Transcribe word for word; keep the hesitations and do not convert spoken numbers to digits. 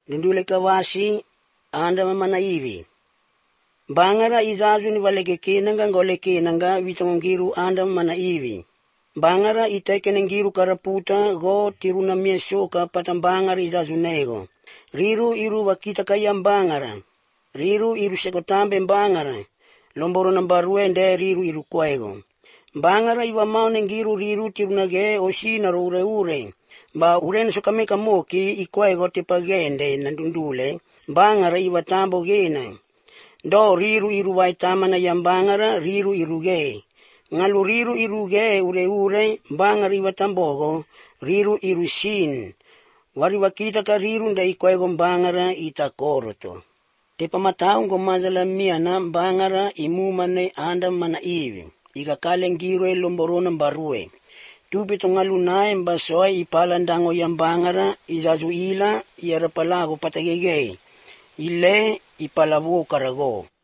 Dundule kawasi anda mana ivi. Bangara izazu ni valeke kinanga ngole kinanga vitongiru anda mana ivi. Bangara iteke ngiru karaputa go tiruna miesoka patambangara izazu nego. Riru iru wakita kayam bangara. Riru iru sekotambe bangara. Lomboro nambarue nde riru iru kwego. Bangara iwa mau nengiru riru tirunage oshi na ure ure. Ba urene sokameka moki ikwego tepagende nandundule. Bangara iwa tambo gena. Do riru iru waitamana yam bangara riru iruge. Ngalu riru iruge ure ure bangara iwa tambogo riru iru sin. Wari wakita ka riru nda ikwego bangara itakoroto. Tepa mataungo mazala miana bangara imumane anda mana ivi. Ika kalengiro lomborona barue. Tupito ngalunae mbasoe ipalandango yam bangara izazu ila yarapalago patagege. Ile ipalabu karago.